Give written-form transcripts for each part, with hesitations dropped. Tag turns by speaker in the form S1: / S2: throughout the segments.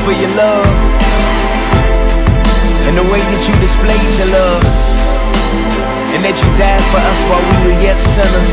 S1: for your love and the way that you displayed your love, and that you died for us while we were yet sinners.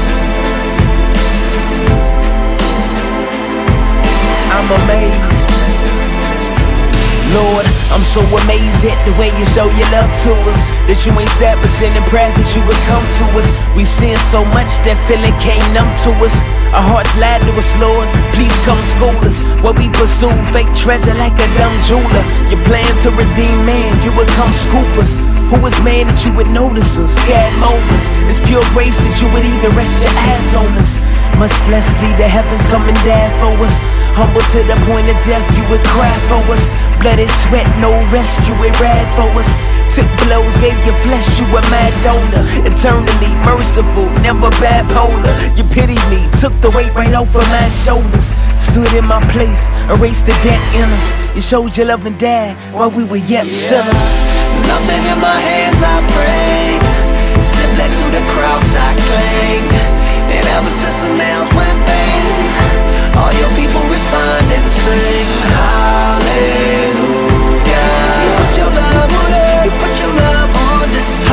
S1: I'm amazed, Lord, I'm so amazed at the way you show your love to us, that you ain't stabbed us in prayer that you would come to us. We sin so much that feeling came numb to us. Our hearts lied to us, Lord, please come school us. What we pursue, fake treasure like a dumb jeweler. Your plan to redeem man, you would come scoop us. Who is man that you would notice us? Scared moments, it's pure grace that you would even rest your eyes on us. Much less leave the heavens come and die for us. Humble to the point of death, you would cry for us. Blood and sweat, no rest, you would ride for us. Took blows, gave your flesh, you a mad donor. Eternally merciful, never bipolar. You pitied me, took the weight right off of my shoulders. Stood in my place, erased the debt in us. You showed your love and died while we were yet sinners.
S2: Nothing in my hands, I pray. Simply to the cross I cling. And ever since the nails went bang, all your people respond and sing hallelujah. You put your love on it, you put your love on display.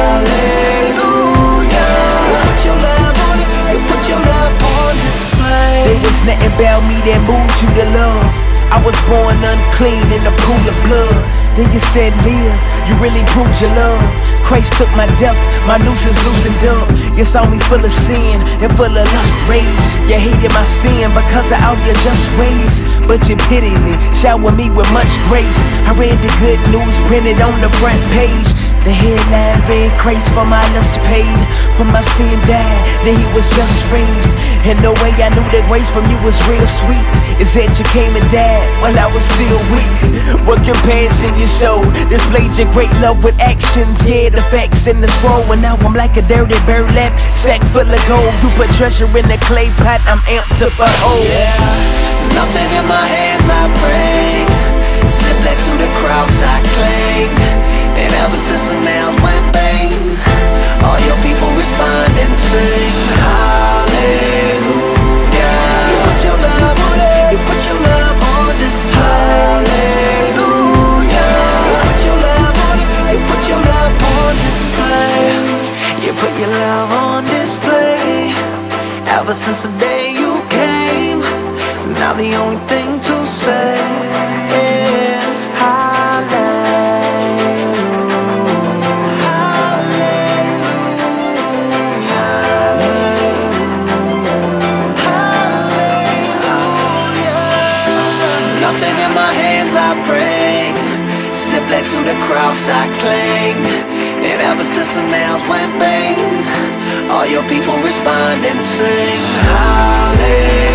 S2: Hallelujah. You put your love on it, you put your love on display.
S1: There was nothing about me that moved you to love. I was born unclean in a pool of blood. Then you said live, you really proved your love. Christ took my death, my noose is loosened up. You saw me full of sin and full of lust, rage. You hated my sin because of all your just ways, but you pitied me, showered me with much grace. I read the good news printed on the front page. The headline read, Christ for my lust paid, for my sin died, then he was just raised. And the way I knew that grace from you was real sweet is that you came and died while I was still weak. What compassion you showed, displayed your great love with actions. Yeah, the facts in the scroll, and now I'm like a dirty burlap sack full of gold. You put treasure in the clay pot, I'm amped to behold.
S2: Nothing in my hands, I pray. Simply to the cross I cling. And ever since the nails went bang, all your people respond and sing hallelujah. You put your love on it, you put your love on display. Hallelujah. You put your love on it, you put your love on display. You put your love on display. Ever since the day you came, now the only thing to say is hallelujah. Nothing in my hands I bring, simply to the cross I cling. And ever since the nails went bang, all your people respond and sing hallelujah.